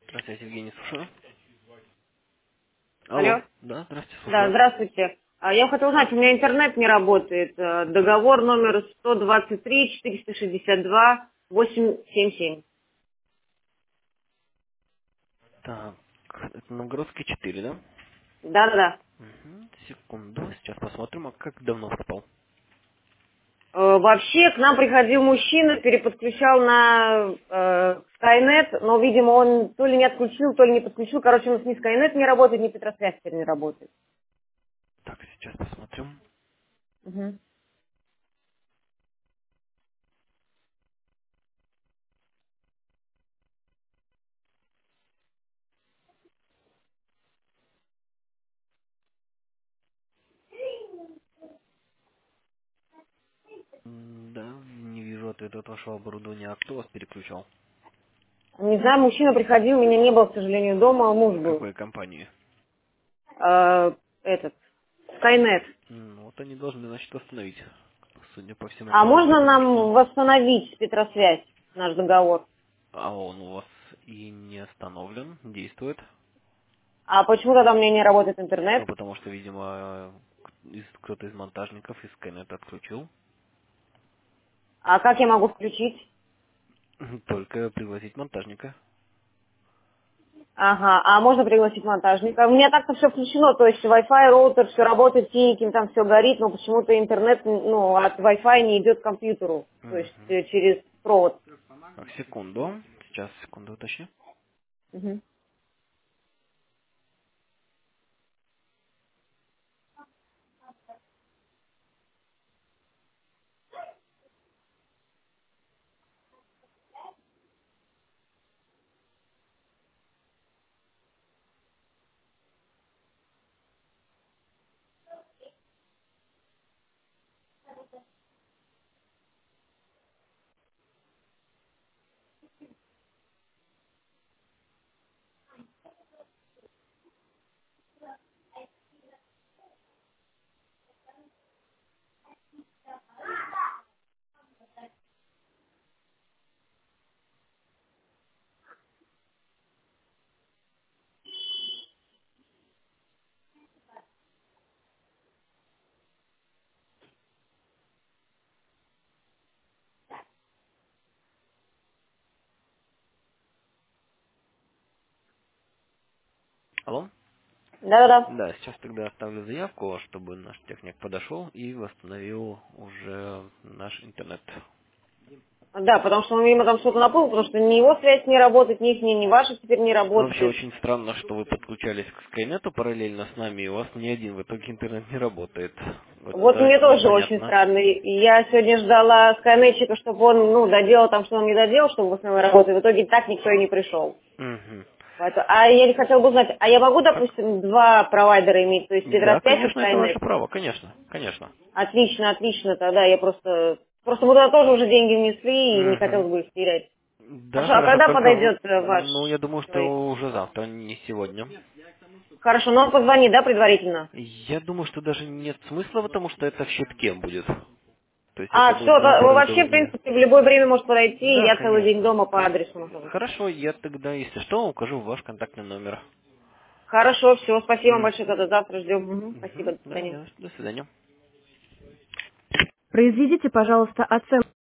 Здравствуйте, Евгений, слушаю. Алло. Алло. Да, здравствуйте, Да, слушаю. здравствуйте. Я хотела узнать, у меня интернет не работает. Договор номер 123-462-877. Так, это Новгородский 4, да? Да-да-да. Секунду, сейчас посмотрим, а как давно пропал? Вообще, к нам приходил мужчина, переподключал на Skynet, но, видимо, он то ли не отключил, то ли не подключил. Короче, у нас ни Skynet не работает, ни Петросвязь теперь не работает. Так, сейчас посмотрим. Мгм. Да, не вижу ответа от вашего оборудования. А кто вас переключал? Не знаю, мужчина приходил, меня не было, к сожалению, дома, а муж был. Какой компании? Этот, Skynet. Ну, вот они должны, значит, восстановить. Судя по всему, А пароль можно загрузочный. нам восстановить Петросвязь, наш договор? А он у вас и не остановлен, действует. А почему тогда у меня не работает интернет? Ну, потому что, видимо, кто-то из монтажников из Skynet отключил. А как я могу включить? Только пригласить монтажника. Ага, а можно пригласить монтажника? У меня так-то все включено, то есть Wi-Fi, роутер, все работает, Тинькин, там все горит, но почему-то интернет, ну, от Wi-Fi не идет к компьютеру, то есть Мгм. через провод. Так, секунду. Сейчас, секунду уточню. Мгм. Алло? Да-да-да. Да, сейчас тогда оставлю заявку, чтобы наш техник подошел и восстановил уже наш интернет. Да, потому что ему там что-то напало, потому что ни его связь не работает, ни их, ни ваша теперь не Но вообще работает. очень странно, что вы подключались к Скайнету параллельно с нами, и у вас ни один в итоге интернет не работает. Вот Вот мне тоже очень непонятно. странно. И я сегодня ждала скайнетчика, чтобы он, ну, доделал там, что он не доделал, чтобы восстановить работу. В итоге так никто и не пришел. Мгм. А я не хотела бы узнать, а я могу, Как? допустим, два провайдера иметь, то есть Да, Петросвязь и конечно, это Skynet? ваше право, конечно, конечно. Отлично, отлично, тогда я просто мы туда тоже уже деньги внесли, и не Мгм. хотелось бы их терять. Да, Хорошо, а хорошо, когда только, подойдет ваш ну, я думаю, что человек? уже завтра, не сегодня. Хорошо, но он позвонит, да, предварительно? Я думаю, что даже нет смысла, потому что это в щитке будет. То есть А, это все, будет на вообще, в оборудовании. принципе, в любое время может подойти, и Да, я целый день конечно. дома по адресу нахожусь. Хорошо, я тогда, если что, укажу ваш контактный номер. Хорошо, все, спасибо вам большое, Мгм. тогда завтра ждем. Мгм, спасибо, Мгм. до Да, свидания. не за что. До свидания. Произведите, пожалуйста, оценку.